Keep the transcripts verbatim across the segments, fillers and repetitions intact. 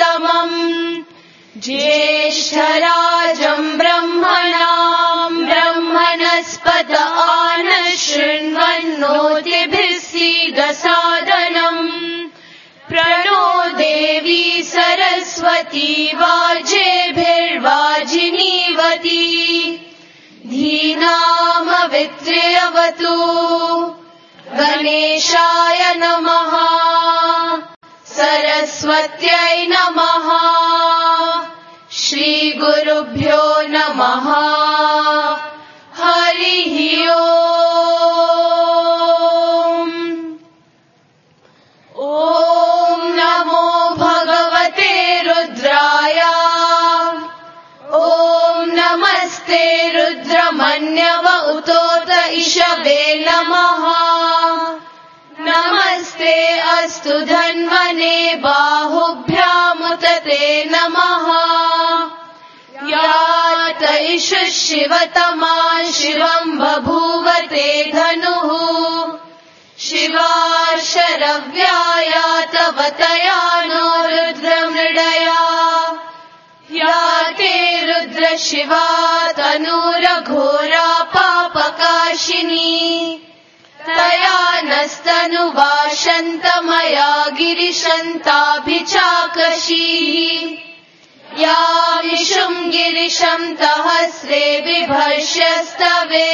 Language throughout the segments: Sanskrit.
प्रियतमम् ज्येष्ठराजम् ब्रह्मणाम् ब्रह्मणस्पत आनशृण्वन्नोतिभिः सीदसादनम् प्रणो देवी सरस्वती वाजेभिर्वाजिनीवती धीनामवित्र्यवतु गणेशाय नमः सरस्वत्यै नमः श्रीगुरुभ्यो नमः हरिः ओम् ॐ नमो भगवते रुद्राय ॐ नमस्ते रुद्रमन्यव उतोत इषवे नमः नमस्ते अस्तु धन्वने बाहुभ्यामुत ते नमः यात इषु शिवतमा शिवम् बभूव ते धनुः शिवा शरव्याया तव तया नो रुद्रमृडया या ते रुद्र शिवा तनूरघोरा पापकाशिनी तया नस्तनुवाशन्तमया गिरिशन्ताभिचाकशीः या विशुम् गिरिशम् तहस्रे बिभर्ष्यस्तवे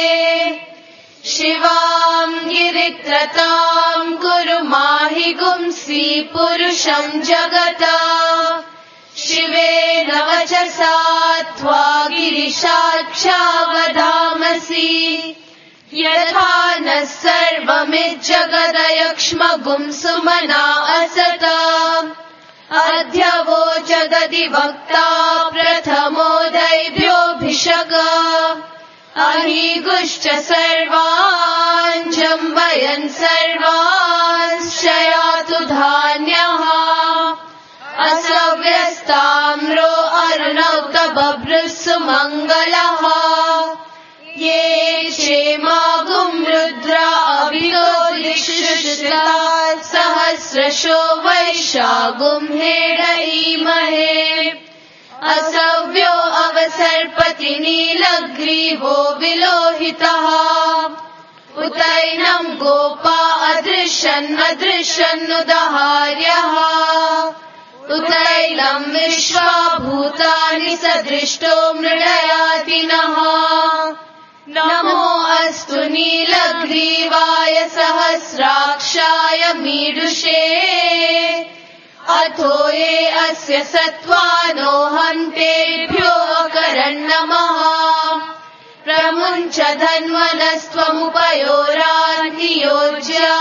शिवाम् गिरित्रताम् कुरु माहि गुंसि पुरुषम् जगत शिवेन वचसा त्वा गिरिशाक्षा वदामसि यथा नः सर्वमिज्जगदयक्ष्मगुम् सुमना असत अध्यवोचदधिवक्ता प्रथमोदैभ्योऽभिषक अहीगुश्च सर्वान् जम्बयन् सर्वांश्चयातु धान्यः असव्यस्ताम्रो अरुणौत बभ्रुस्सु मङ्गलः ये क्षेमागुम् रुद्रा अभितो दिक्षुश्रुता सहस्रशो वैशागुम् हेडईमहे असव्यो अवसर्पति नीलग्रीवो विलोहितः उतैनम् गोपा अदृशन् अदृशन्नुदहार्यः उतैनम् विश्वा भूतानि सदृष्टो मृडयाति नः नमो अस्तु नीलग्रीवाय सहस्राक्षाय मीडुषे अथो ये अस्य सत्त्वानो हन्तेभ्यो अकरन्नमः प्रमुञ्च धन्वनस्त्वमुपयोरान्नियोज्या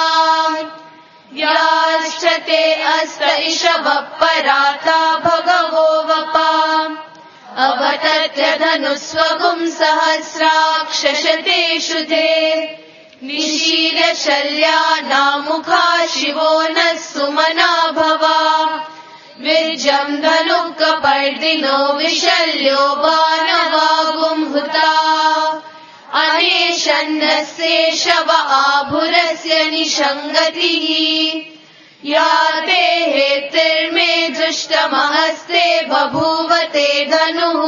याश्च ते अस्त इषवः पराता भगवो वपा अवतत्य धनुस्वगुम् सहस्राक्षशतेषु ते निशीर्य शल्यानामुखा शिवो नः सुमना भवा विर्जम् धनुः कपर्दिनो विशल्यो बाणवागुम् हुता अनेशन्नस्येषव आभुरस्य निषङ्गतिः या ते हेतिर्मे दुष्टमहस्ते बभूव ते धनुः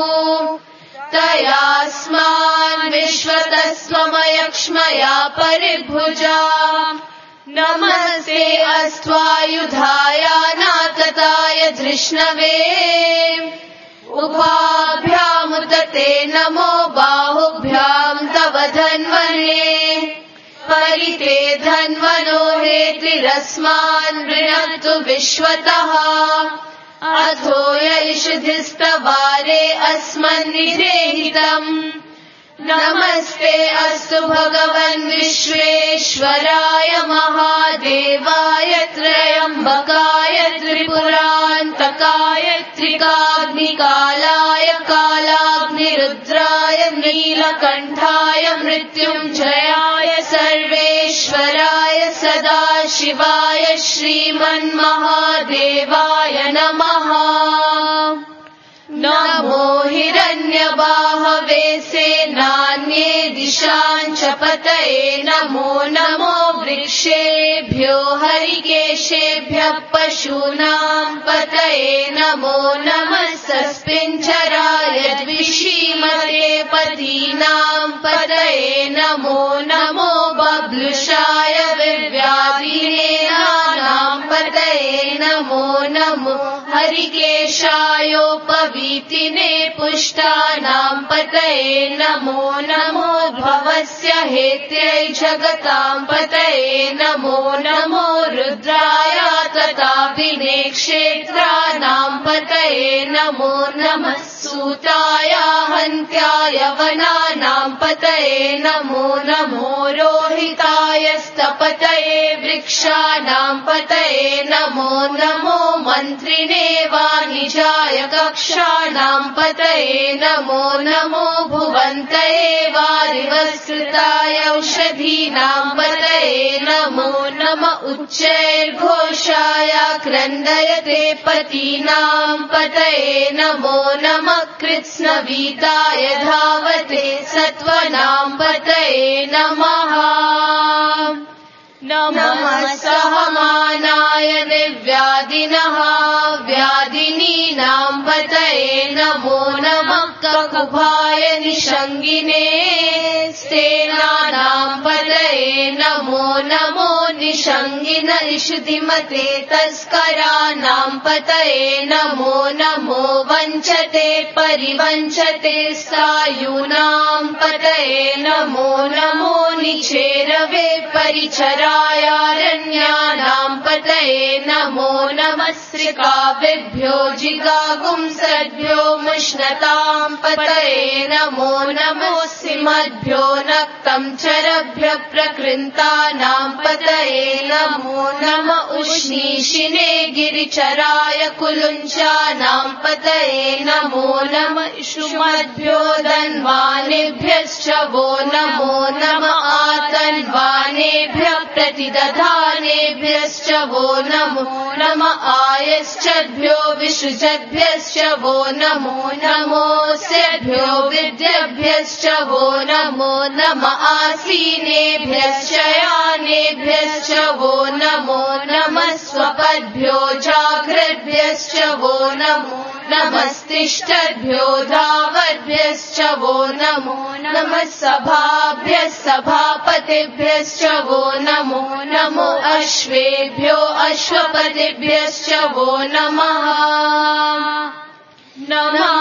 तयास्मान् विश्वतस्त्वमयक्ष्मया परिभुजा नमस्ते अस्त्वायुधाय नातताय धृष्णवे उभाभ्यामुत ते नमो बाहुभ्याम् तव धन्वने परिते धन्वनो हेतिरस्मान् वृणक्तु विश्वतः अथो यैषुधिस्तवारे अस्मन्निदेहितम् नमस्ते अस्तु भगवन् विश्वेश्वराय महादेवाय त्रयम्बकाय त्रिपुरान्तकाय त्रिकाग्निकालाय कालाग्निरुद्राय नीलकण्ठाय मृत्युञ्जयाय सर्वेश्वराय सदाशिवाय श्रीमन्महादेवाय नमः नमो हिरण्यबाहवे सेनान्ये दिशाञ्च च पतये नमो नमो वृक्षेभ्यो हरिकेशेभ्यः पशूनां पतये नमो नमः सस्पिञ्जराय द्विषीमते पतीनां पतये नमो नमो बब्लुषाय विव्याधिनेनां पतये नमो नमो हरिकेशायोपवीतिने पुष्टानां पतये नमो नमो भवस्य हेत्यै जगतां पतये नमो नमो रुद्राय तथाभिने क्षेत्राणां पतये नमो नमः सूताय हन्त्याय वनानां पतये नमो नमो रोहिताय स्तपतये वृक्षाणां पतये नमो नमो मन्त्रिणे वाणिजाय कक्षाणां पतये नमो नमो भुवन्तये वारिवस्कृताय औषधीनां पतये नमो नम उच्चैर्घोषाय क्रन्दयते पतीनां पतये नमो नमः कृत्स्नवीताय धावते सत्त्वनां पतये नमः नमः सहमानाय निर्व्याधिनः व्याधिनीनां पतये नमो नमः ककुभाय निषङ्गिने स्तेनानां पतये नमो नमो निषङ्गिन इषुधिमते तस्कराणां पतये नमो नमो वञ्चते परिवञ्चते सायूनां पतये नमो नमो निचेरवे परिचरायारण्यानां पतये नमो नमः श्रीकाव्यभ्यो जिगागुंसद्भ्यो मुष्णतां पतये नमो नमो सिमद्भ्यो नक्तं चरभ्य प्रकृन्तानां पतये नमो नम उष्णीषिने गिरिचराय कुलुञ्चानां पतये नमो नम इषुमद्भ्यो धन्वानेभ्यश्च वो नमो नम आतन्वानेभ्यः प्रतिदधानेभ्यश्च वो नमो नम आयश्चभ्यो विसृजद्भ्यश्च वो नमो नमोऽस्यभ्यो विद्यभ्यश्च वो नमो नम आसीनेभ्यश्च यानेभ्यश्च वो नमो नमः स्वपद्भ्यो जाग्रद्भ्यश्च वो नमो नमस्तिष्ठद्भ्यो धावद्भ्यश्च वो नमो नमः सभाभ्यः सभापतिभ्यश्च वो नमो नमो अश्वेभ्यो अश्वपतिभ्यश्च वो नमः नमः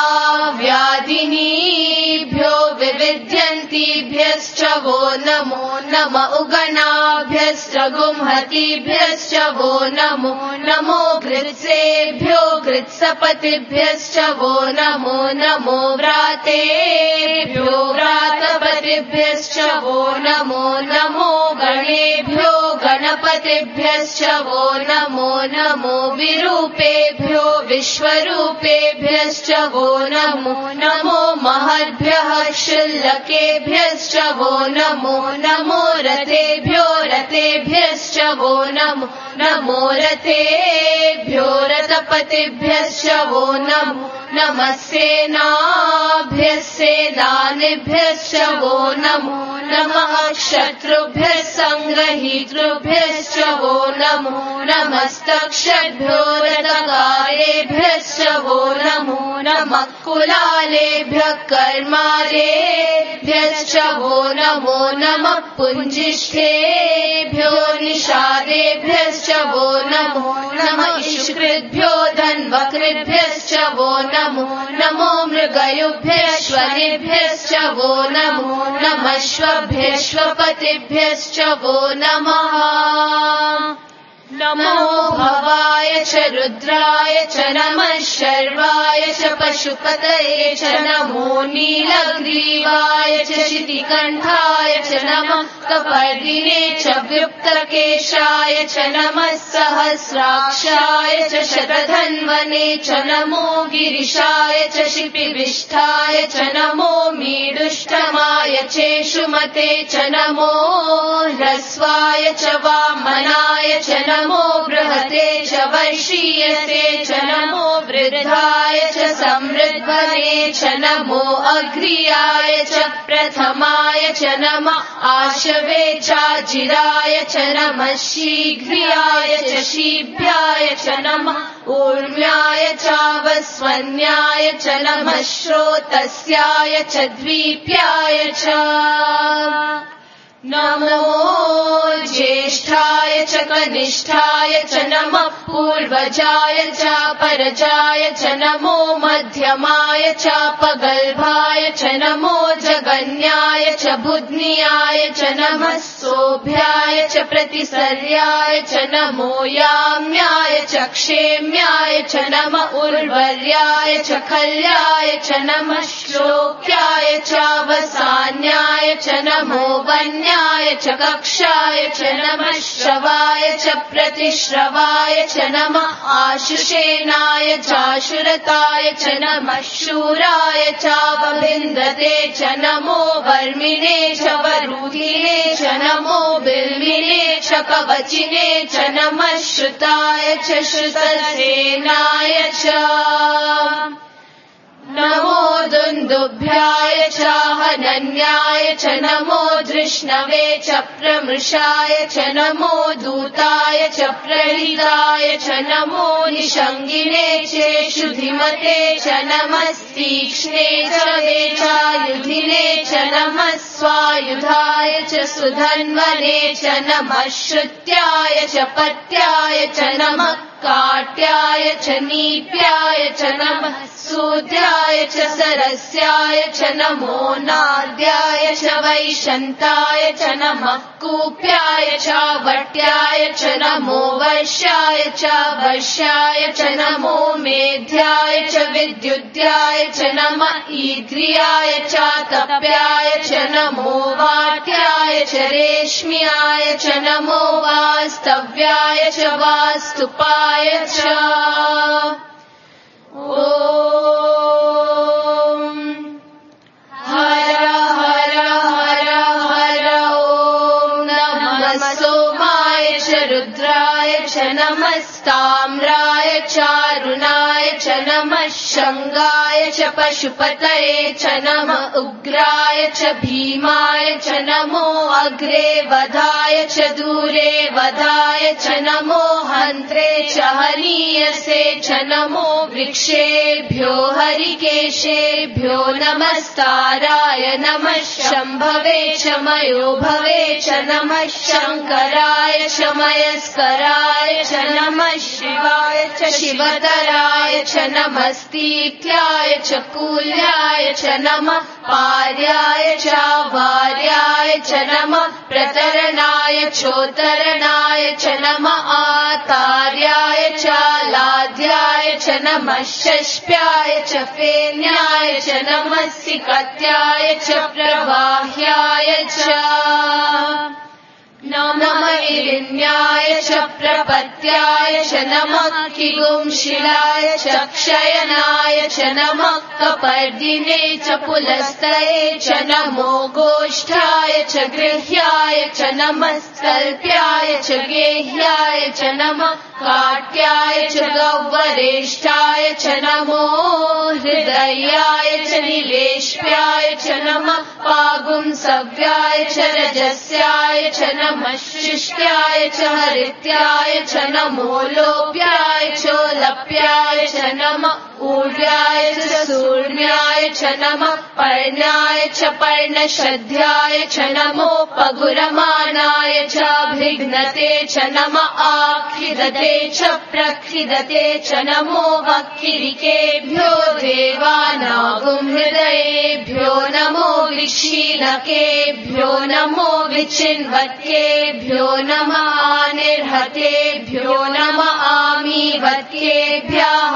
आव्याधिनीभ्यो विविध्यन्तीभ्यश्च वो नमो नम उगणाभ्यश्च गुंहतीभ्यश्च वो नमो नमो गृत्सेभ्यो गृत्सपतिभ्यश्च वो नमो नमो व्रातेभ्यो व्रातपतिभ्यश्च वो नमो नमो गणेभ्यो गणपतिभ्यश्च वो नमो नमो विरूपेभ्यो विश्वरूपेभ्यश्च वो नमो नमो महद्भ्यः क्षुल्लकेभ्यश्च वो नमो नमो रथेभ्यो रथेभ्यश्च वो नमो नमो रथेभ्यो रथपतिभ्यश्च वो नमो नमः सेनाभ्यः सेनानिभ्यश्च वो नमो नमः शत्रुभ्यः सङ्ग्रहीतृभ्यश्च वो नमो नमस्तक्षद्भ्यो रथकारेभ्यश्च वो नमो नमः कुलालेभ्यः कर्मारेभ्यश्च वो नमो नमः पुञ्जिष्ठेभ्यो निषादेभ्यश्च वो नमो नमः इषुकृद्भ्यो धन्वकृद्भ्यश्च वो नमो नमो मृगयुभ्यश्वनेभ्यश्च वो नमो नमश्वभ्यश्वपतिभ्यश्च वो नमः नमो भवाय च रुद्राय च नमः शर्वाय च पशुपतये च नमो नीलग्रीवाय च शितिकण्ठाय च नमः कपर्दिने च व्युक्तकेशाय च नमः सहस्राक्षाय च शतधन्वने च नमो गिरिशाय च शिपिविष्ठाय च नमो मीडुष्टमाय चेषुमते च नमो ह्रस्वाय च वामनाय च नमो नमो बृहते च वर्षीयसे च नमो वृद्धाय च समृद्धये च नमो अग्र्याय च प्रथमाय च नमः आशवे चाजिराय च नमः शीघ्राय च शीभ्याय च नमः ऊर्म्याय चावस्वन्याय च नमः श्रोतस्याय च द्वीप्याय च नमो ज्येष्ठाय च कनिष्ठाय च नमः पूर्वजाय च परजाय च नमो मध्यमाय च पगल्भाय च नमो जगन्याय च बुध्नियाय च नमः सोभ्याय च प्रतिसर्याय च नमो याम्याय च क्षेम्याय च नमः उर्वर्याय च खल्याय च नमः श्लोक्याय च वसान्याय च नमो वन्याय च कक्षाय च नमः श्रवाय च प्रतिश्रवाय च नमः आशुषेनाय चाशुरताय च नमः शूराय चावभिन्दते च नमो वर्मिणे च वरूधिने च नमो बिल्मिने च कवचिने च नमः श्रुताय च श्रुतसेनाय च नमो दुन्दुभ्याय च हनन्याय च नमो धृष्णवे च प्रमृषाय च नमो दूताय च प्रहिताय च नमो निषङ्गिने चेषुधिमते च नमः तीक्ष्णे च वेचायुधिने च नमः स्वायुधाय च सुधन्वने च नमः श्रुत्याय च पत्याय च नमः काट्याय च नीप्याय च नमः सूद्याय च सरस्याय च नमो नाद्याय च वैशन्ताय च नमः कूप्याय च वट्याय च नमो वर्षाय च वर्षाय च नमो मेध्याय च विद्युद्याय च नमः ईद्रियाय च तप्याय च नमो वाट्याय च रेश्म्याय च नमो वास्तव्याय च वास्तुपाय च ॐ हर हर हर हर ॐ नमः सोमाय च रुद्राय च नमस्ताम्राय चारुणाय च नमः शङ्गाय च पशुपतये च नमः उग्राय च भीमाय च नमो अग्रे वधाय च दूरे वधाय च नमो हन्त्रे च हनीयसे च नमो वृक्षेभ्यो हरिकेशेभ्यो नमस्ताराय नमः शम्भवे च मयो भवे च नमः शङ्कराय च मयस्कराय च नमः शिवाय च शिवतराय च नमस्तीत्याय च कूल्याय च नमः पार्याय च वार्याय च नमः प्रतरणाय चोत्तरणाय च नमः आतार्याय च लाध्याय च नमः षष्प्याय च फेन्याय च नमः सिकत्याय च प्रवाह्याय च नमः इरिन्याय च प्रपत्याय च नमः किगुंशिलाय च क्षयनाय च नमः कपर्दिने च पुलस्तये च नमो गोष्ठाय च गृह्याय च नमः स्कल्प्याय च गेह्याय च नमः काट्याय च गौवरेष्ठाय च नमो हृदयाय च निलेष्प्याय च नमः पागुंसव्याय च रजस्याय च नमः शिष्ट्याय च हरित्याय च नमो लोप्याय चोलप्याय च नमः ऊर्व्याय च सूर्म्याय च नमः पर्णाय च पर्णशद्याय च नमो पगुरमाणाय च भिघ्नते च नमः आखिदते च प्रखिदते च नमो वक्किरिकेभ्यो देवानागुं हृदयेभ्यो नमो विशीलकेभ्यो नमो विचिन्वत्केभ्यो नमः आनिर्हतेभ्यो नमः आमीवत्केभ्यः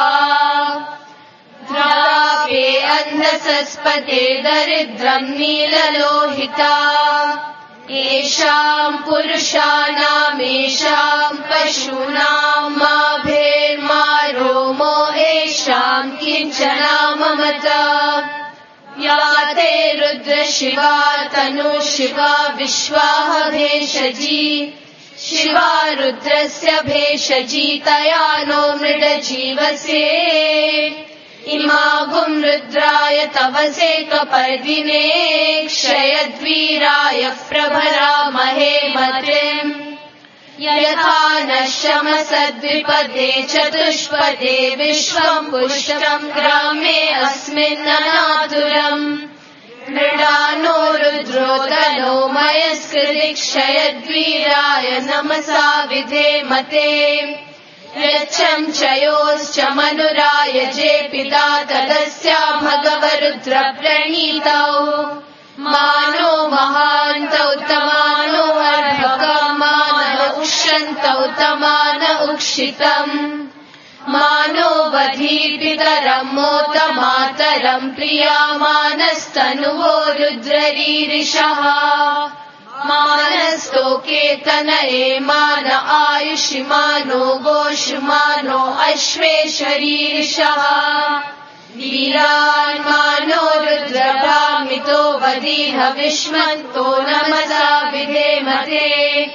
द्रापे अन्धसस्पते दरिद्रं नीललोहिता येषां पुरुषाणामेषां पशूनां माभेर्मा रोमो येषां किञ्चनाममत या ते रुद्र शिवा तनु शिवा विश्वाह भेषजी शिवा रुद्रस्य भेषजीतया नो मृडजीवसे इमागुं रुद्राय तवसे कपर्दिने क्षयद्वीराय प्रभरामहे मतिम् यथा नश्यमसद्विपदे चतुष्पदे विश्वम् पुष्टम् ग्रामे अस्मिन्ननातुरम् मृडानो रुद्रोदनो मयस्कृतिक्षयद्वीराय नमसा विधेमते यच्छं च योश्च मनुराय जे पिता तदस्या भगवरुद्रप्रणीतौ मानो महान्तौ तमानो अर्भकमान उक्षन्तौ तमान उक्षितम् मानो वधीपितरम् मोतमातरम् प्रियामानस्तनुवो रुद्ररीरिषः मानस्तोके तनये मान आयुषिमानो गोषुमानो अश्वे शरीरिषः वीरान्मानो रुद्रभ्रामितो वदीह विष्मन्तो नमसा विधेमते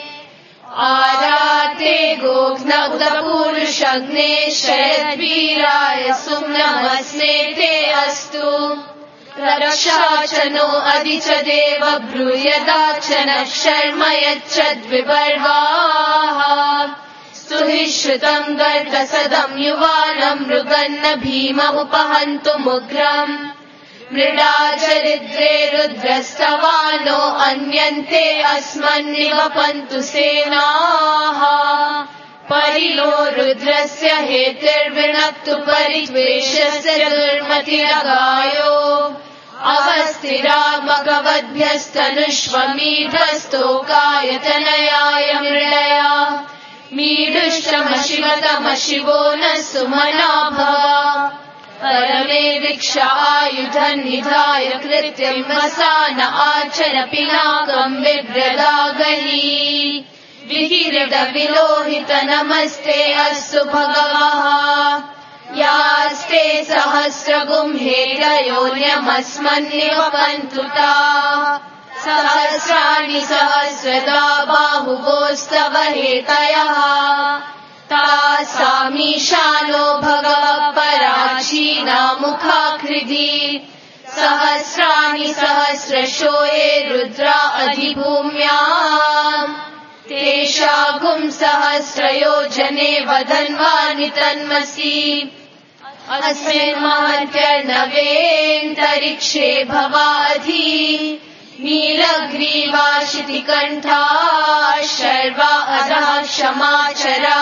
आराते गोघ्न उदपूरुषग्ने शयद्वीराय सुम्नमस्मे ते अस्तु रक्षा च नो अधि च देव ब्रूयदा च नः शर्म यच्छद्विपर्वाः सुहिश्रुतम् गर्दसदम् युवानम् मृगन्न भीममुपहन्तुमुग्रम् मृडाचरिद्रे रुद्रस्तवानो अन्यन्ते अस्मन्निवपन्तु सेनाः परिलो रुद्रस्य हेतिर्विणक्तु परिद्वेषस्य दुर्मतिरगायो अवस्थिरा मगवद्भ्यस्तनुष्वमीधस्तोकायतनयाय मृडया मीडुष्टमशिवतमशिवो न सुमना भव परमे दीक्षा आयुधन् निधाय कृत्यम् वसान आचर पिनाकम् बिभ्रदागही विहिरिडविलोहित नमस्ते अस्तु भगवः यास्ते सहस्रगुम्हेदयोन्यमस्मन्निवपन्तु ताः सहस्राणि सहस्रदा बाहुवोस्तव हेतयः तासामीशानो भगवः पराचीना मुखाकृधि सहस्राणि सहस्रशो ये रुद्रा अधिभूम्याम् तेषागुं सहस्रयोजने वदन्वानि तन्मसि अस्मिन् महत्यर्णवेऽन्तरिक्षे भवाधि नीलग्रीवाशितिकण्ठा शर्वा अधः क्षमाचरा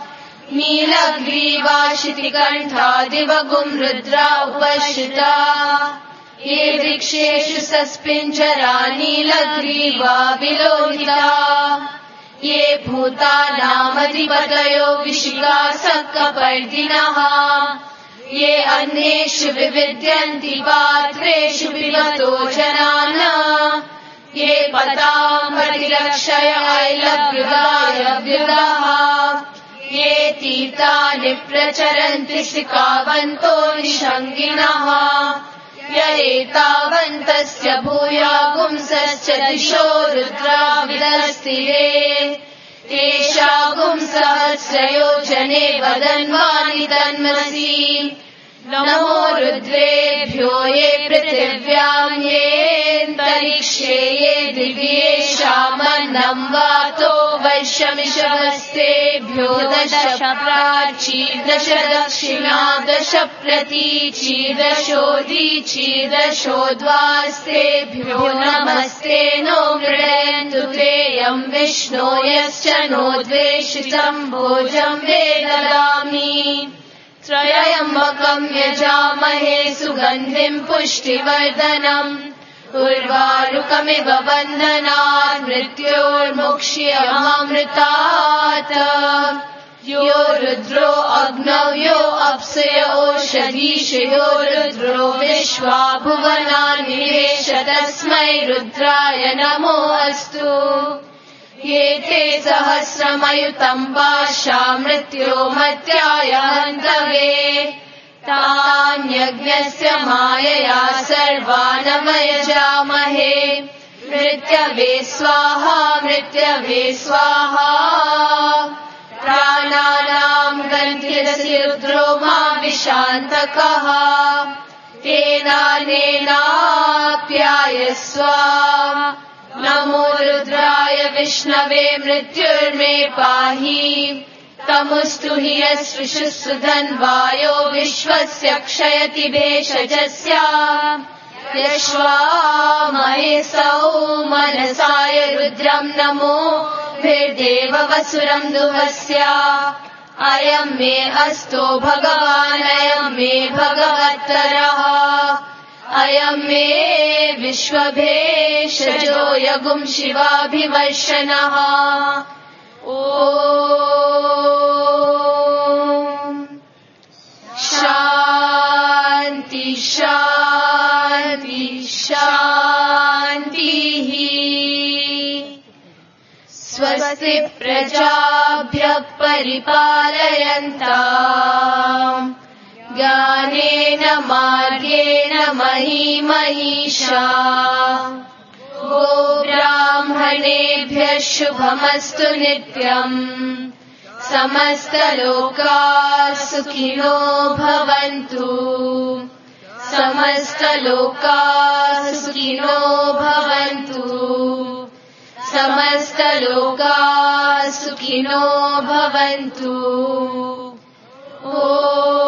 नीलग्रीवाशितिकण्ठा दिवगुं रुद्रा उपश्रिता ये वृक्षेषु सस्पिञ्जरा नीलग्रीवा विलोहिता ये भूतानामधिपतयो विशिखासः कपर्दिनः ये अन्येषु विविद्यन्ति पात्रेषु पिबतो जनान् ये पताम्बतिरक्षय ऐलव्युगायव्युगाः ये तीर्थानि प्रचरन्ति शिखावन्तो निषङ्गिणः य एतावन्तस्य भूयागुंसश्च दिशो रुद्राविदस्तिरे तेषागुं सहस्रयोजने वदन्वानि तन्मसि नमो रुद्रेभ्यो ये पृथिव्याम् येऽन्तरिक्षे ये दिव्येषामन्नं वातो वैश्यमिषवस्तेभ्यो दश प्राची दश दक्षिणा दश प्रतीची दशोदीची दशोद्वास्तेभ्यो नमस्ते नो मृडयन्तु तेयम् विष्णो यश्च नो द्वेषितम् भोजम् वेददामि त्रयम्बकम् यजामहे सुगन्धिम् पुष्टिवर्धनम् उर्वारुकमिव बन्धनात् मृत्योर्मुक्ष्यमामृतात् यो रुद्रो अग्नौ यो अप्सुय ओषधीषु यो रुद्रो विश्वा भुवनानि निवेश तस्मै रुद्राय नमो अस्तु ये ते सहस्रमयुतम् पाशा मृत्यो मत्याय हन्तवे तान्यज्ञस्य मायया सर्वानवयजामहे मृत्यवे स्वाहा मृत्यवे स्वाहा प्राणानां गन्धिरसि रुद्रो मा विशान्तकः तेनानेनाप्यायस्व नमो रुद्राय विष्णवे मृत्युर्मे पाहि तमुस्तु हि यस्विषुस्सु धन्वायो विश्वस्य क्षयति भेषजस्य यश्वामहेसौ मनसाय रुद्रं नमो भिर्देव वसुरं दुहस्य अयं मे अस्तो भगवान् अयं मे भगवत्तरः अयं मे विश्वभेषजो यगुं शिवाभिवर्षणः ॐ शान्ति शान्ति शान्तिः स्वस्ति प्रजाभ्यः परिपालयन्ताम् ज्ञानेन मार्गेण महीमहीषा गोब्राह्मणेभ्यः शुभमस्तु नित्यम् समस्तलोकाः सुखिनो भवन्तु समस्तलोकाः सुखिनो भवन्तु समस्तलोकाः सुखिनो भवन्तु। ॐ